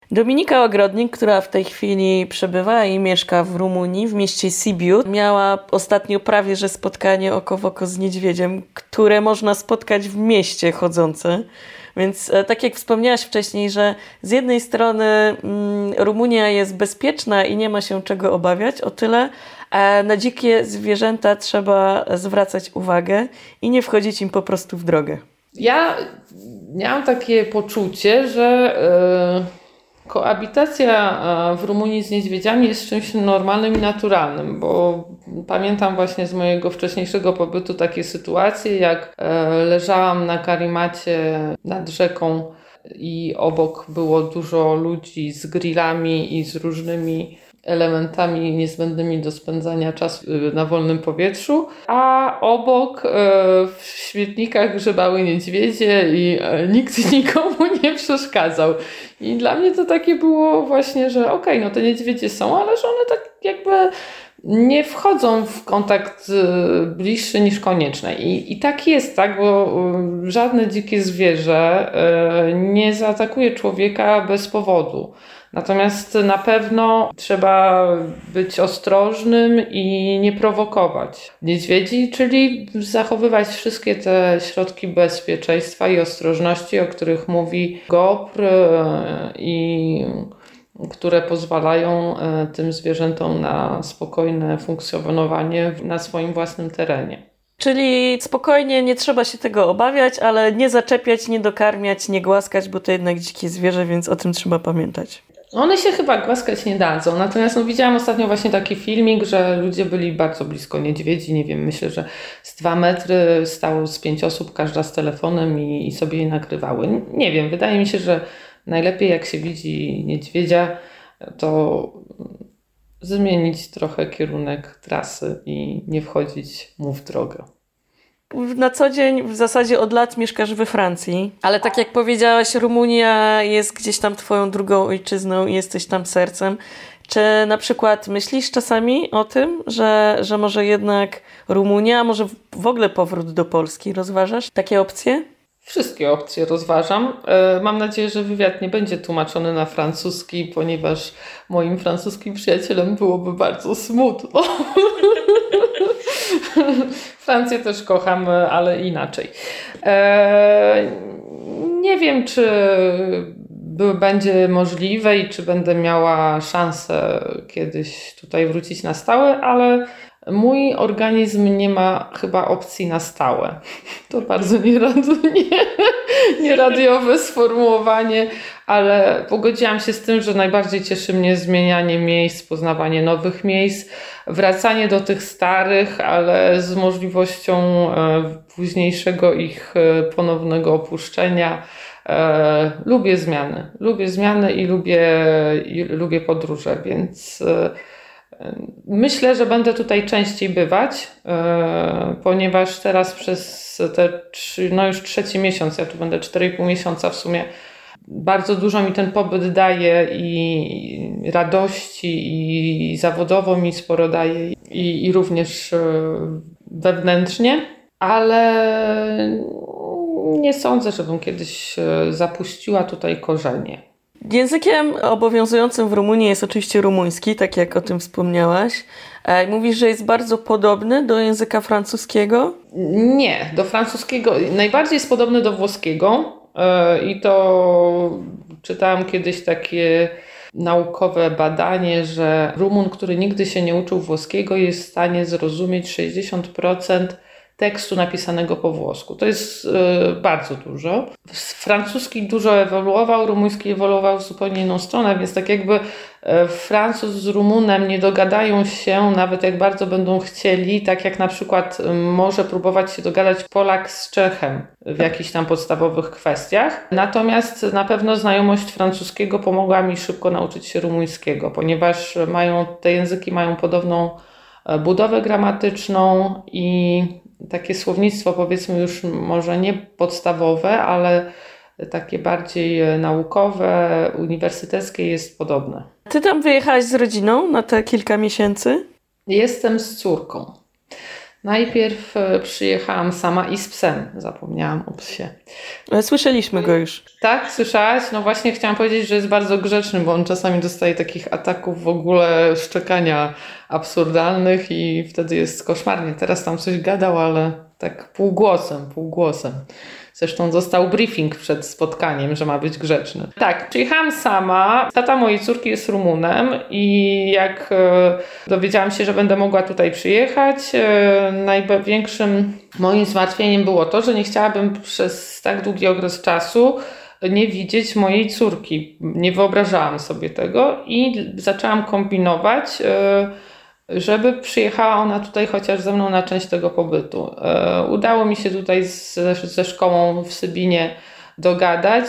Dominika Ogrodnik, która w tej chwili przebywa i mieszka w Rumunii, w mieście Sibiu, miała ostatnio prawie że spotkanie oko w oko z niedźwiedziem, które można spotkać w mieście chodzące. Więc tak jak wspomniałaś wcześniej, że z jednej strony Rumunia jest bezpieczna i nie ma się czego obawiać, o tyle na dzikie zwierzęta trzeba zwracać uwagę i nie wchodzić im po prostu w drogę. Ja miałam takie poczucie, że koabitacja w Rumunii z niedźwiedziami jest czymś normalnym i naturalnym, bo pamiętam właśnie z mojego wcześniejszego pobytu takie sytuacje, jak leżałam na karimacie nad rzeką i obok było dużo ludzi z grillami i z różnymi elementami niezbędnymi do spędzania czasu na wolnym powietrzu, a obok w śmietnikach grzebały niedźwiedzie i nikt nikomu nie przeszkadzał. I dla mnie to takie było właśnie, że okej, no te niedźwiedzie są, ale że one tak jakby nie wchodzą w kontakt bliższy niż konieczne. I tak jest, tak, bo żadne dzikie zwierzę nie zaatakuje człowieka bez powodu. Natomiast na pewno trzeba być ostrożnym i nie prowokować niedźwiedzi, czyli zachowywać wszystkie te środki bezpieczeństwa i ostrożności, o których mówi GOPR i które pozwalają tym zwierzętom na spokojne funkcjonowanie na swoim własnym terenie. Czyli spokojnie, nie trzeba się tego obawiać, ale nie zaczepiać, nie dokarmiać, nie głaskać, bo to jednak dzikie zwierzę, więc o tym trzeba pamiętać. One się chyba głaskać nie dadzą, natomiast widziałam ostatnio właśnie taki filmik, że ludzie byli bardzo blisko niedźwiedzi, nie wiem, myślę, że z 2 metry stało z 5 osób, każda z telefonem i sobie je nagrywały. Nie wiem, wydaje mi się, że najlepiej jak się widzi niedźwiedzia, to zmienić trochę kierunek trasy i nie wchodzić mu w drogę. Na co dzień, w zasadzie od lat mieszkasz we Francji, ale tak jak powiedziałaś, Rumunia jest gdzieś tam twoją drugą ojczyzną i jesteś tam sercem. Czy na przykład myślisz czasami o tym, że może jednak Rumunia, a może w ogóle powrót do Polski? Rozważasz takie opcje? Wszystkie opcje rozważam. Mam nadzieję, że wywiad nie będzie tłumaczony na francuski, ponieważ moim francuskim przyjacielem byłoby bardzo smutno. Francję też kocham, ale inaczej. Nie wiem, czy będzie możliwe i czy będę miała szansę kiedyś tutaj wrócić na stałe, ale mój organizm nie ma chyba opcji na stałe. To bardzo nieradiowe sformułowanie, ale pogodziłam się z tym, że najbardziej cieszy mnie zmienianie miejsc, poznawanie nowych miejsc, wracanie do tych starych, ale z możliwością późniejszego ich ponownego opuszczenia. Lubię zmiany i lubię podróże, więc myślę, że będę tutaj częściej bywać, ponieważ teraz przez te już 3 miesiąc, ja tu będę 4,5 miesiąca w sumie, bardzo dużo mi ten pobyt daje i radości, i zawodowo mi sporo daje, i również wewnętrznie, ale nie sądzę, żebym kiedyś zapuściła tutaj korzenie. Językiem obowiązującym w Rumunii jest oczywiście rumuński, tak jak o tym wspomniałaś. Mówisz, że jest bardzo podobny do języka francuskiego? Nie, do francuskiego. Najbardziej jest podobny do włoskiego i to czytałam kiedyś takie naukowe badanie, że Rumun, który nigdy się nie uczył włoskiego, jest w stanie zrozumieć 60% tekstu napisanego po włosku. To jest bardzo dużo. Francuski dużo ewoluował, rumuński ewoluował w zupełnie inną stronę, więc tak jakby Francuz z Rumunem nie dogadają się, nawet jak bardzo będą chcieli, tak jak na przykład może próbować się dogadać Polak z Czechem w jakichś tam podstawowych kwestiach. Natomiast na pewno znajomość francuskiego pomogła mi szybko nauczyć się rumuńskiego, ponieważ te języki mają podobną budowę gramatyczną i takie słownictwo, powiedzmy już może nie podstawowe, ale takie bardziej naukowe, uniwersyteckie jest podobne. Ty tam wyjechałaś z rodziną na te kilka miesięcy? Jestem z córką. Najpierw przyjechałam sama i z psem. Zapomniałam o psie. Słyszeliśmy go już. Tak, słyszałaś? No właśnie chciałam powiedzieć, że jest bardzo grzeczny, bo on czasami dostaje takich ataków w ogóle szczekania absurdalnych i wtedy jest koszmarnie. Teraz tam coś gadał, ale tak półgłosem. Zresztą dostał briefing przed spotkaniem, że ma być grzeczny. Tak, przyjechałam sama. Tata mojej córki jest Rumunem i jak dowiedziałam się, że będę mogła tutaj przyjechać, największym moim zmartwieniem było to, że nie chciałabym przez tak długi okres czasu nie widzieć mojej córki. Nie wyobrażałam sobie tego i zaczęłam kombinować, żeby przyjechała ona tutaj chociaż ze mną na część tego pobytu. Udało mi się tutaj ze szkołą w Sybinie dogadać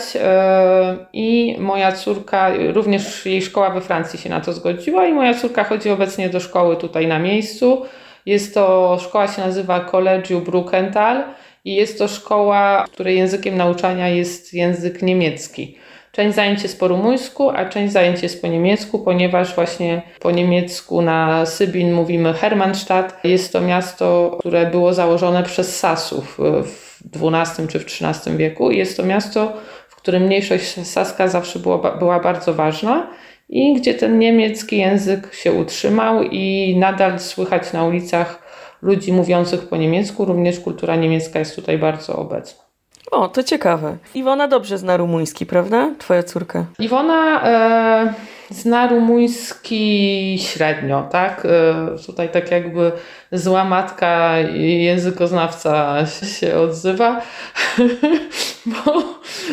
i moja córka, również jej szkoła we Francji się na to zgodziła i moja córka chodzi obecnie do szkoły tutaj na miejscu. Szkoła się nazywa Collegium Bruckenthal i jest to szkoła, której językiem nauczania jest język niemiecki. Część zajęć jest po rumuńsku, a część zajęć jest po niemiecku, ponieważ właśnie po niemiecku na Sybin mówimy Hermannstadt. Jest to miasto, które było założone przez Sasów w XII czy w XIII wieku. Jest to miasto, w którym mniejszość saska zawsze była bardzo ważna i gdzie ten niemiecki język się utrzymał i nadal słychać na ulicach ludzi mówiących po niemiecku. Również kultura niemiecka jest tutaj bardzo obecna. O, to ciekawe. Iwona dobrze zna rumuński, prawda? Twoja córka. Iwona zna rumuński średnio, tak? Tutaj tak jakby zła matka i językoznawca się odzywa, bo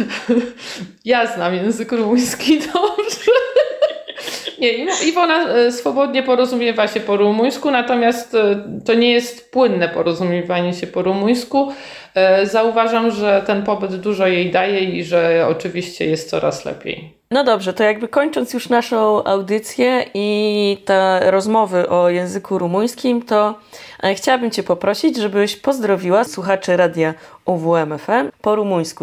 ja znam język rumuński dobrze. Nie, Iwona swobodnie porozumiewa się po rumuńsku, natomiast to nie jest płynne porozumiewanie się po rumuńsku. Zauważam, że ten pobyt dużo jej daje i że oczywiście jest coraz lepiej. No dobrze, to jakby kończąc już naszą audycję i te rozmowy o języku rumuńskim, to chciałabym Cię poprosić, żebyś pozdrowiła słuchaczy radia UWM FM po rumuńsku.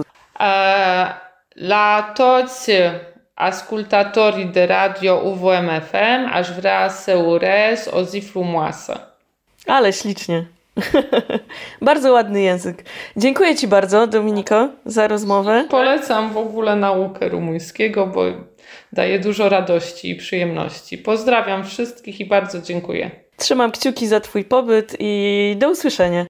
La toți ascultatorii de radio UWM FM aș vrea să urez o zi frumoasă. Ale ślicznie. Bardzo ładny język. Dziękuję Ci bardzo, Dominiko, za rozmowę. Polecam w ogóle naukę rumuńskiego, bo daje dużo radości i przyjemności. Pozdrawiam wszystkich i bardzo dziękuję. Trzymam kciuki za Twój pobyt i do usłyszenia.